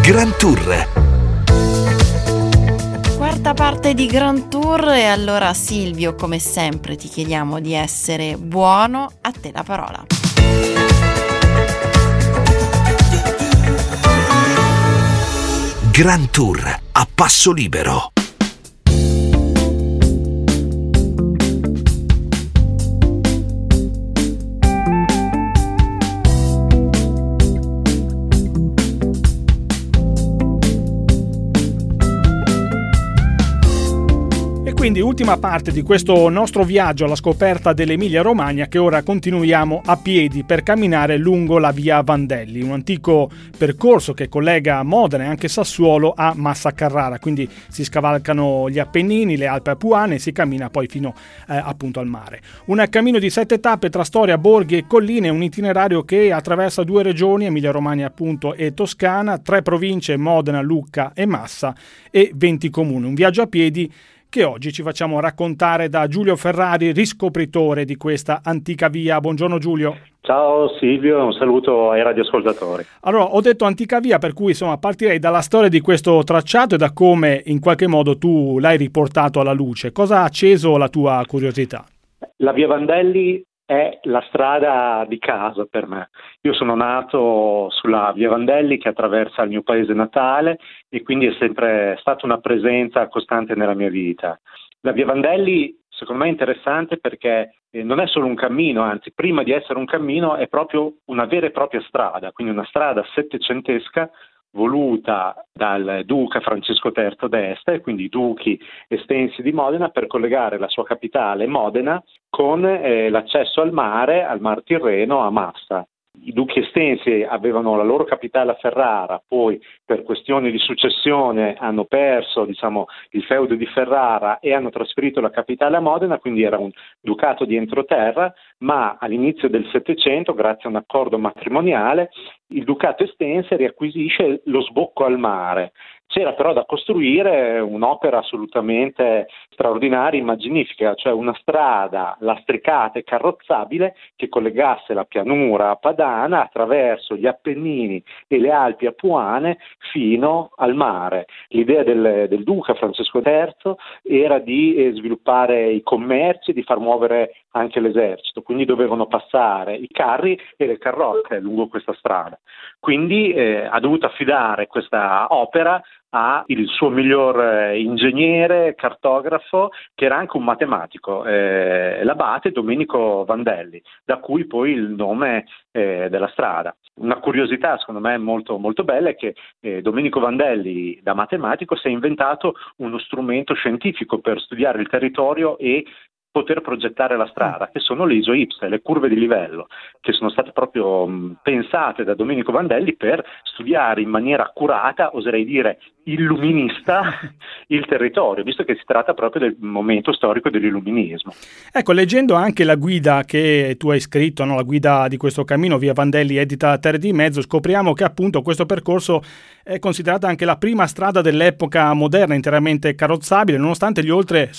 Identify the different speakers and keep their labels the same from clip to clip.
Speaker 1: Grand Tour.
Speaker 2: Quarta parte di Grand Tour e allora Silvio, come sempre ti chiediamo di essere buono, a te la parola.
Speaker 1: Grand Tour a passo libero.
Speaker 3: Quindi ultima parte di questo nostro viaggio alla scoperta dell'Emilia Romagna, che ora continuiamo a piedi per camminare lungo la via Vandelli, un antico percorso che collega Modena e anche Sassuolo a Massa Carrara, quindi si scavalcano gli Appennini, le Alpi Apuane e si cammina poi fino appunto al mare. Un cammino di 7 tappe tra storia, borghi e colline, un itinerario che attraversa 2 regioni, Emilia Romagna appunto e Toscana, 3 province, Modena, Lucca e Massa, e 20 comuni. Un viaggio a piedi che oggi ci facciamo raccontare da Giulio Ferrari, riscopritore di questa antica via. Buongiorno Giulio.
Speaker 4: Ciao Silvio, un saluto ai radioascoltatori.
Speaker 3: Allora, ho detto antica via, per cui insomma partirei dalla storia di questo tracciato e da come in qualche modo tu l'hai riportato alla luce. Cosa ha acceso la tua curiosità?
Speaker 4: La via Vandelli è la strada di casa per me. Io sono nato sulla via Vandelli che attraversa il mio paese natale e quindi è sempre stata una presenza costante nella mia vita. La via Vandelli secondo me è interessante perché non è solo un cammino, anzi prima di essere un cammino è proprio una vera e propria strada, quindi una strada settecentesca voluta dal duca Francesco III d'Este, e quindi i duchi estensi di Modena, per collegare la sua capitale Modena con l'accesso al Mar Tirreno, a Massa. I duchi estensi avevano la loro capitale a Ferrara, poi per questioni di successione hanno perso il feudo di Ferrara e hanno trasferito la capitale a Modena, quindi era un ducato di entroterra, ma all'inizio del Settecento, grazie a un accordo matrimoniale, il ducato estense riacquisisce lo sbocco al mare. C'era però da costruire un'opera assolutamente straordinaria, immaginifica, cioè una strada lastricata e carrozzabile che collegasse la pianura padana attraverso gli Appennini e le Alpi Apuane fino al mare. L'idea del duca Francesco III era di sviluppare i commerci e di far muovere anche l'esercito, quindi dovevano passare i carri e le carrozze lungo questa strada. Quindi ha dovuto affidare questa opera il suo miglior ingegnere, cartografo, che era anche un matematico, l'abate Domenico Vandelli, da cui poi il nome della strada. Una curiosità secondo me molto, molto bella è che Domenico Vandelli, da matematico, si è inventato uno strumento scientifico per studiare il territorio e poter progettare la strada, che sono le isoipse, le curve di livello, che sono state proprio pensate da Domenico Vandelli per studiare in maniera accurata, oserei dire illuminista, il territorio, visto che si tratta proprio del momento storico dell'illuminismo.
Speaker 3: Ecco, leggendo anche la guida che tu hai scritto, no? La guida di questo cammino via Vandelli edita a Terre di Mezzo, scopriamo che appunto questo percorso è considerata anche la prima strada dell'epoca moderna interamente carrozzabile, nonostante gli oltre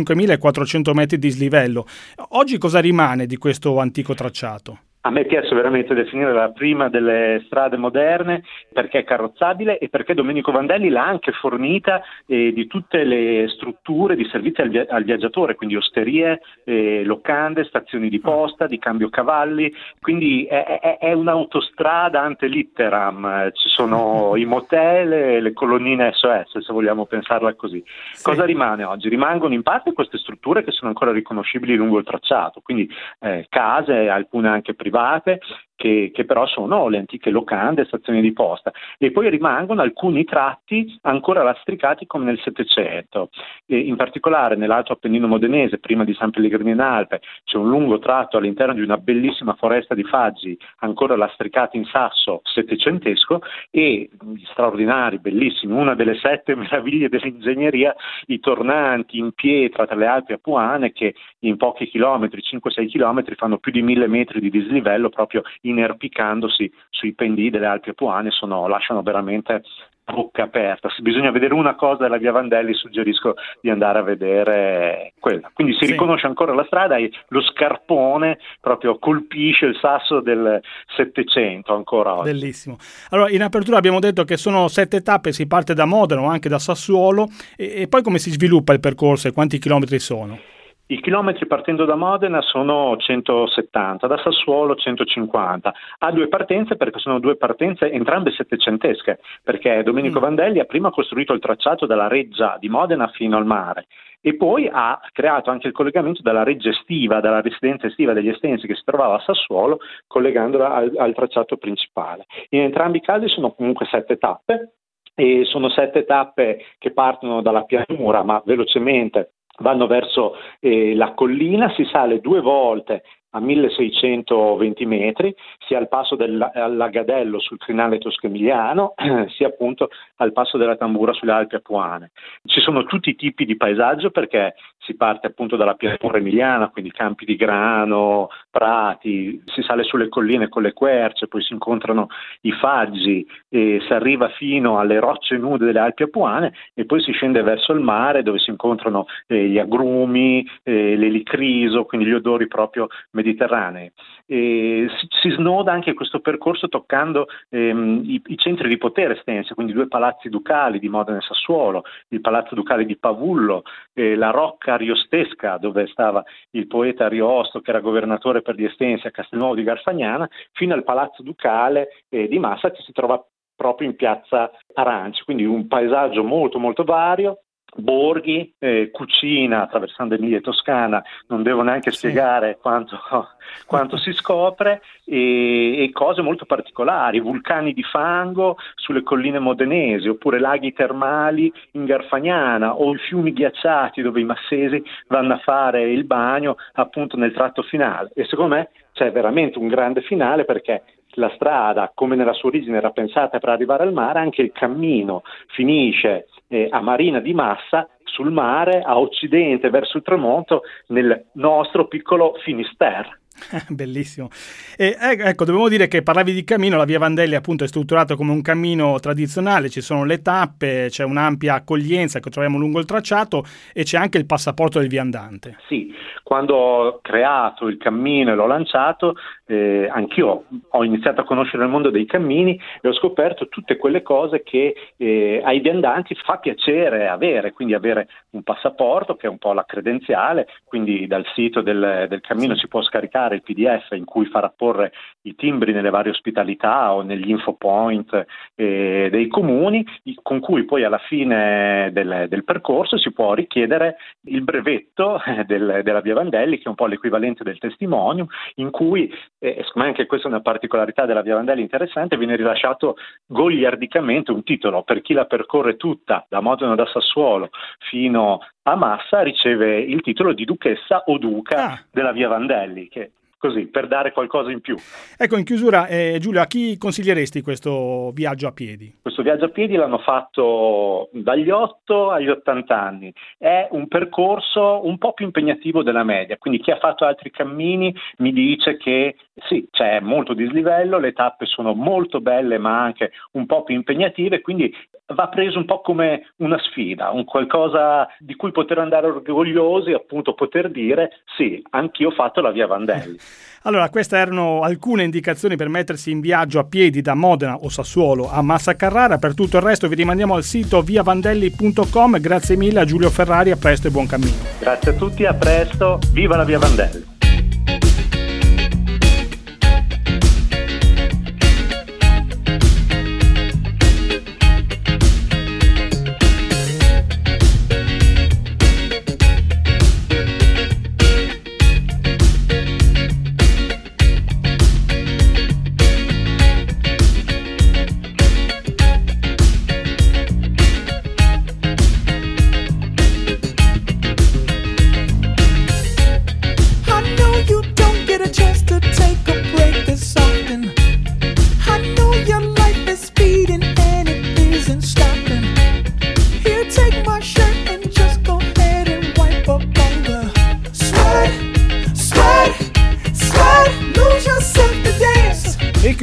Speaker 3: 5.400 metri di dislivello. Oggi cosa rimane di questo antico tracciato?
Speaker 4: A me piace veramente definire la prima delle strade moderne perché è carrozzabile e perché Domenico Vandelli l'ha anche fornita di tutte le strutture di servizio al viaggiatore, quindi osterie, locande, stazioni di posta, di cambio cavalli, quindi è un'autostrada ante litteram, ci sono i motel, le colonnine SOS, se vogliamo pensarla così. Sì. Cosa rimane oggi? Rimangono in parte queste strutture che sono ancora riconoscibili lungo il tracciato, quindi case, alcune anche private, che però sono le antiche locande, stazioni di posta, e poi rimangono alcuni tratti ancora lastricati come nel Settecento. In particolare nell'Alto Appennino modenese, prima di San Pellegrino in Alpe, c'è un lungo tratto all'interno di una bellissima foresta di faggi ancora lastricati in sasso settecentesco, e gli straordinari, bellissimi, una delle 7 meraviglie dell'ingegneria, i tornanti in pietra tra le Alpi Apuane che in pochi chilometri, 5-6 chilometri, fanno più di 1.000 metri di dislivello proprio inerpicandosi sui pendii delle Alpi Apuane, lasciano veramente bocca aperta. Se bisogna vedere una cosa della via Vandelli, suggerisco di andare a vedere quella. Quindi si riconosce ancora la strada e lo scarpone proprio colpisce il sasso del Settecento ancora oggi.
Speaker 3: Bellissimo. Allora, in apertura abbiamo detto che sono 7 tappe, si parte da Modena o anche da Sassuolo, e poi come si sviluppa il percorso e quanti chilometri sono?
Speaker 4: I chilometri partendo da Modena sono 170, da Sassuolo 150. Ha 2 partenze, perché sono 2 partenze entrambe settecentesche, perché Domenico Vandelli ha prima costruito il tracciato dalla Reggia di Modena fino al mare e poi ha creato anche il collegamento dalla Reggia estiva, dalla residenza estiva degli Estensi che si trovava a Sassuolo, collegandola al tracciato principale. In entrambi i casi sono comunque 7 tappe e sono 7 tappe che partono dalla pianura, ma velocemente vanno verso la collina, si sale 2 volte a 1620 metri, sia al passo del Lagadello sul crinale tosco-emiliano, sia appunto al passo della Tambura sulle Alpi Apuane. Ci sono tutti i tipi di paesaggio, perché si parte appunto dalla pianura emiliana, quindi campi di grano, prati, si sale sulle colline con le querce, poi si incontrano i faggi e si arriva fino alle rocce nude delle Alpi Apuane e poi si scende verso il mare, dove si incontrano gli agrumi, l'elicriso, quindi gli odori proprio mediterranei. Si snoda anche questo percorso toccando i centri di potere estensi, quindi 2 palazzi ducali di Modena e Sassuolo, il palazzo ducale di Pavullo, la rocca ariostesca dove stava il poeta Ariosto, che era governatore per gli Estensi a Castelnuovo di Garfagnana, fino al palazzo ducale di Massa, che si trova proprio in piazza Aranci, quindi un paesaggio molto molto vario. Borghi, cucina attraversando Emilia e Toscana, non devo neanche spiegare quanto si scopre, e cose molto particolari, vulcani di fango sulle colline modenesi, oppure laghi termali in Garfagnana, o i fiumi ghiacciati dove i massesi vanno a fare il bagno appunto nel tratto finale. E secondo me c'è veramente un grande finale, perché la strada, come nella sua origine era pensata per arrivare al mare, anche il cammino finisce a Marina di Massa, sul mare, a occidente verso il tramonto, nel nostro piccolo Finisterre.
Speaker 3: Bellissimo. Ecco, dobbiamo dire che parlavi di cammino, la via Vandelli appunto è strutturato come un cammino tradizionale, ci sono le tappe, c'è un'ampia accoglienza che troviamo lungo il tracciato e c'è anche il passaporto del viandante.
Speaker 4: Sì, quando ho creato il cammino e l'ho lanciato, anch'io ho iniziato a conoscere il mondo dei cammini e ho scoperto tutte quelle cose che ai viandanti fa piacere avere, quindi avere un passaporto che è un po' la credenziale, quindi dal sito del cammino si può scaricare il PDF in cui far apporre i timbri nelle varie ospitalità o negli infopoint dei comuni, con cui poi alla fine del percorso si può richiedere il brevetto della via Vandelli, che è un po' l'equivalente del testimonium, in cui, secondo me anche questa è una particolarità della via Vandelli interessante, viene rilasciato goliardicamente un titolo per chi la percorre tutta da Modena, da Sassuolo fino a Massa, riceve il titolo di duchessa o duca della via Vandelli, che così, per dare qualcosa in più.
Speaker 3: Ecco, in chiusura, Giulio, a chi consiglieresti questo viaggio a piedi?
Speaker 4: Questo viaggio a piedi l'hanno fatto dagli 8 agli 80 anni. È un percorso un po' più impegnativo della media, quindi chi ha fatto altri cammini mi dice che sì, c'è molto dislivello, le tappe sono molto belle ma anche un po' più impegnative, quindi va preso un po' come una sfida, un qualcosa di cui poter andare orgogliosi, appunto poter dire sì, anch'io ho fatto la via Vandelli.
Speaker 3: Allora, queste erano alcune indicazioni per mettersi in viaggio a piedi da Modena o Sassuolo a Massa Carrara. Per tutto il resto vi rimandiamo al sito viavandelli.com. Grazie mille a Giulio Ferrari, a presto e buon cammino.
Speaker 4: Grazie a tutti, a presto, viva la via Vandelli.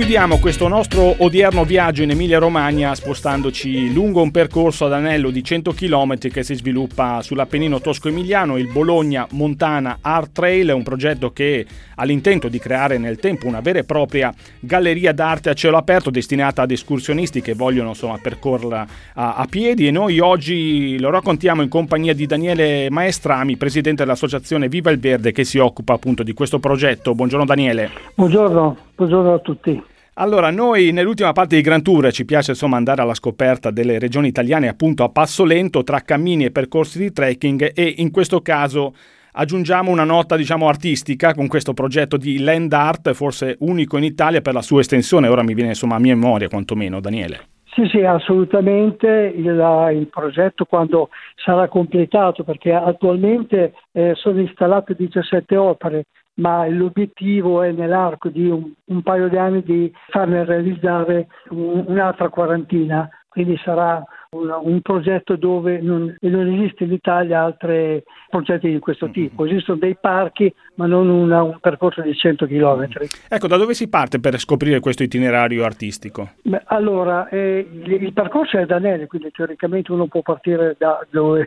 Speaker 3: chiudiamo questo nostro odierno viaggio in Emilia-Romagna spostandoci lungo un percorso ad anello di 100 km che si sviluppa sull'Appennino tosco-emiliano, il Bologna Montana Art Trail, un progetto che ha l'intento di creare nel tempo una vera e propria galleria d'arte a cielo aperto destinata ad escursionisti che vogliono percorrerla a piedi, e noi oggi lo raccontiamo in compagnia di Daniele Maestrami, presidente dell'associazione Viva il Verde, che si occupa appunto di questo progetto. Buongiorno Daniele.
Speaker 5: Buongiorno a tutti.
Speaker 3: Allora, noi nell'ultima parte di Grand Tour ci piace andare alla scoperta delle regioni italiane appunto a passo lento tra cammini e percorsi di trekking, e in questo caso aggiungiamo una nota artistica con questo progetto di land art, forse unico in Italia per la sua estensione. Ora mi viene a mia memoria quantomeno, Daniele.
Speaker 5: Sì, assolutamente. Il progetto, quando sarà completato, perché attualmente sono installate 17 opere, ma l'obiettivo è nell'arco di un paio di anni di farne realizzare un'altra quarantina, quindi sarà un progetto dove non esiste in Italia altri progetti di questo tipo. Esistono dei parchi, ma non un percorso di 100 km.
Speaker 3: Ecco, da dove si parte per scoprire questo itinerario artistico?
Speaker 5: Allora, il percorso è ad anelli, quindi teoricamente uno può partire da dove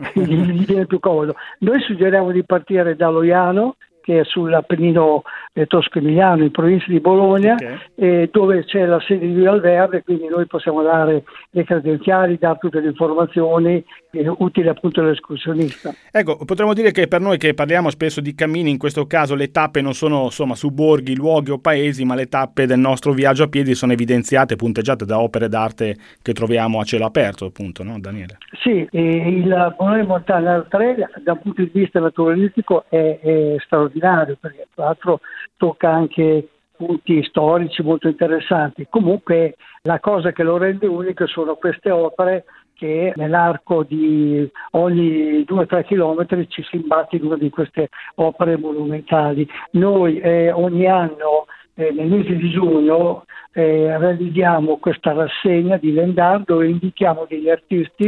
Speaker 5: gli viene più comodo. Noi suggeriamo di partire da Loiano, che è sull'Appennino tosco-emiliano, in provincia di Bologna, dove c'è la sede di Viva il Verde, quindi noi possiamo dare le credenziali, dare tutte le informazioni utili appunto all'escursionista. Ecco,
Speaker 3: potremmo dire che per noi che parliamo spesso di cammini, in questo caso le tappe non sono su borghi, luoghi o paesi, ma le tappe del nostro viaggio a piedi sono evidenziate, punteggiate da opere d'arte che troviamo a cielo aperto, appunto, no Daniele?
Speaker 5: Sì, il Bologna Montana Art Trail dal punto di vista naturalistico è straordinario, perché tra l'altro tocca anche punti storici molto interessanti. Comunque la cosa che lo rende unico sono queste opere che nell'arco di ogni 2-3 chilometri ci si imbatte in una di queste opere monumentali. Noi ogni anno nel mese di giugno realizziamo questa rassegna di land art dove invitiamo degli artisti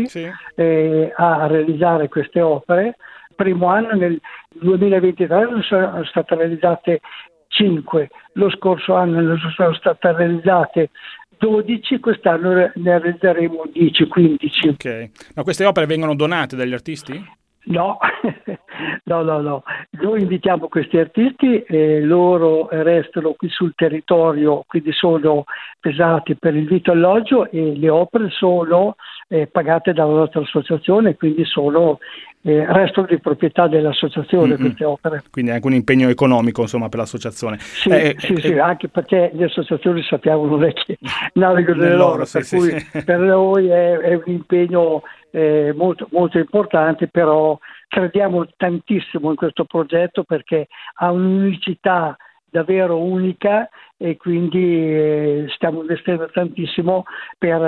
Speaker 5: a realizzare queste opere. Il primo anno, nel 2023, sono state realizzate 5, lo scorso anno ne sono state realizzate 12, quest'anno ne realizzeremo 10-15.
Speaker 3: Ok, ma queste opere vengono donate dagli artisti?
Speaker 5: No. Noi invitiamo questi artisti, loro restano qui sul territorio, quindi sono pesati per il vitto e alloggio, e le opere sono pagate dalla nostra associazione, quindi restano di proprietà dell'associazione queste opere.
Speaker 3: Quindi anche un impegno economico per l'associazione.
Speaker 5: Sì, anche perché le associazioni sappiamo non è che navigano nell'oro, cui per noi è un impegno molto, molto importante, però crediamo tantissimo in questo progetto perché ha un'unicità davvero unica, e quindi stiamo investendo tantissimo per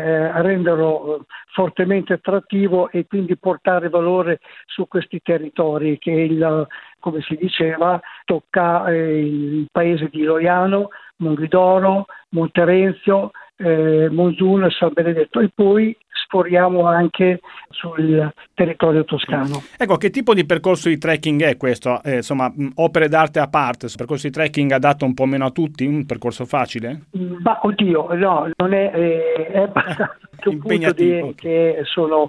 Speaker 5: renderlo fortemente attrattivo e quindi portare valore su questi territori che come si diceva tocca il paese di Loiano, Monghidoro, Monterenzio, Monzuno e San Benedetto, e poi sforiamo anche sul territorio toscano.
Speaker 3: Ecco, che tipo di percorso di trekking è questo? Opere d'arte a parte, percorso di trekking adatto un po' meno a tutti, un percorso facile?
Speaker 5: Ma oddio, no, non è abbastanza impegnativo, che sono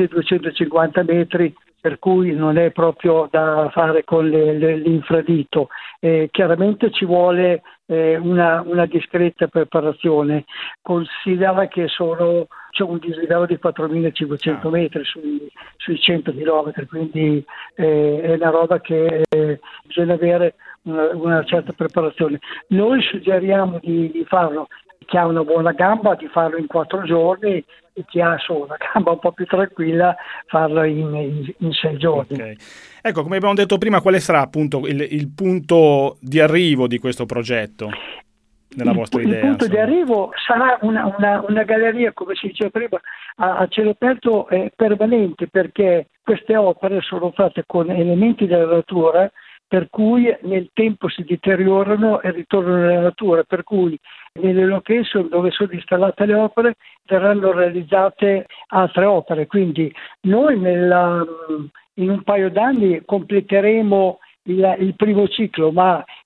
Speaker 5: 1250 metri, per cui non è proprio da fare con l'infradito. Chiaramente ci vuole una discreta preparazione. Considera che c'è un dislivello di 4.500 metri sui 100 km, quindi è una roba che bisogna avere una certa preparazione. Noi suggeriamo di farlo, chi ha una buona gamba, di farlo in 4 giorni, e chi ha solo una gamba un po' più tranquilla farlo in 6 giorni.
Speaker 3: Okay. Ecco, come abbiamo detto prima, quale sarà appunto il punto di arrivo di questo progetto? Nella vostra idea,
Speaker 5: il punto di arrivo sarà una galleria, come si diceva prima, a cielo aperto permanente, perché queste opere sono fatte con elementi della natura, per cui nel tempo si deteriorano e ritornano nella natura, per cui nelle location dove sono installate le opere verranno realizzate altre opere. Quindi noi in un paio d'anni completeremo il primo ciclo, ma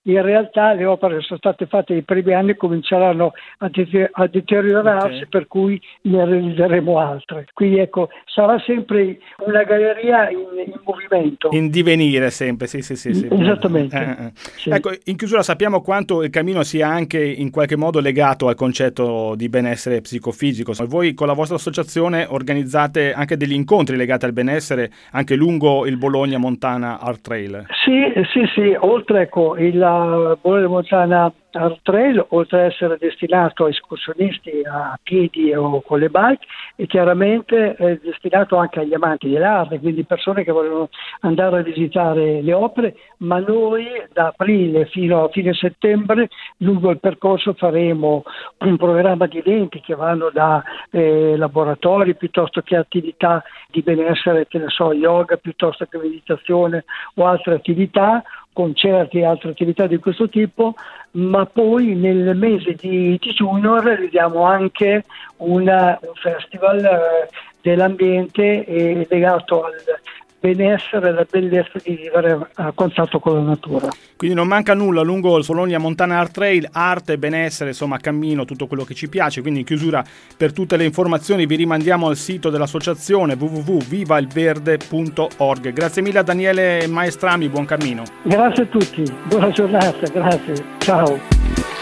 Speaker 5: in realtà le opere che sono state fatte nei primi anni cominceranno a deteriorarsi, per cui ne realizzeremo altre. Quindi ecco, sarà sempre una galleria in movimento.
Speaker 3: In divenire sempre, sì.
Speaker 5: Esattamente. Sì.
Speaker 3: Ecco, in chiusura sappiamo quanto il cammino sia anche in qualche modo legato al concetto di benessere psicofisico. Voi con la vostra associazione organizzate anche degli incontri legati al benessere anche lungo il Bologna Montana Art Trail.
Speaker 5: Sì, oltre il Bologna Montana Art Trail, oltre ad essere destinato a escursionisti a piedi o con le bike, è chiaramente destinato anche agli amanti dell'arte, quindi persone che vogliono andare a visitare le opere, ma noi da aprile fino a fine settembre lungo il percorso faremo un programma di eventi che vanno da laboratori piuttosto che attività di benessere, che ne so, yoga piuttosto che meditazione o altre attività, concerti e altre attività di questo tipo, ma poi nel mese di giugno realizziamo anche un festival dell'ambiente legato al benessere e la bellezza di vivere a contatto con la natura.
Speaker 3: Quindi non manca nulla lungo il Bologna Montana Art Trail, arte, benessere, insomma cammino, tutto quello che ci piace. Quindi in chiusura, per tutte le informazioni vi rimandiamo al sito dell'associazione www.vivailverde.org. Grazie mille a Daniele Maestrami, buon cammino.
Speaker 5: Grazie a tutti, buona giornata, grazie, ciao.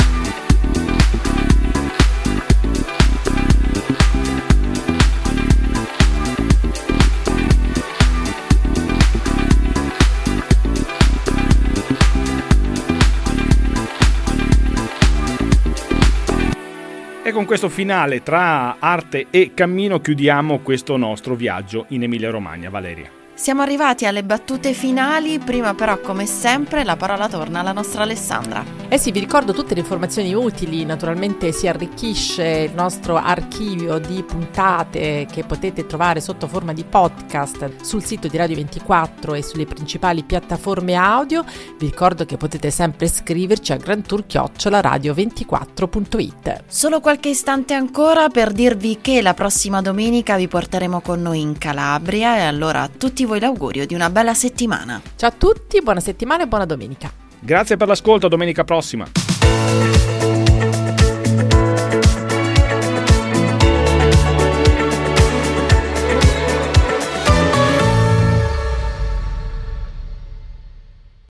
Speaker 3: E con questo finale tra arte e cammino chiudiamo questo nostro viaggio in Emilia-Romagna. Valeria.
Speaker 2: Siamo arrivati alle battute finali, prima però come sempre la parola torna alla nostra Alessandra.
Speaker 6: Sì, vi ricordo tutte le informazioni utili, naturalmente si arricchisce il nostro archivio di puntate che potete trovare sotto forma di podcast sul sito di Radio 24 e sulle principali piattaforme audio. Vi ricordo che potete sempre scriverci a grantour@radio24.it.
Speaker 2: Solo qualche istante ancora per dirvi che la prossima domenica vi porteremo con noi in Calabria e allora a tutti voi l'augurio di una bella settimana.
Speaker 6: Ciao a tutti, buona settimana e buona domenica.
Speaker 3: Grazie per l'ascolto, domenica prossima.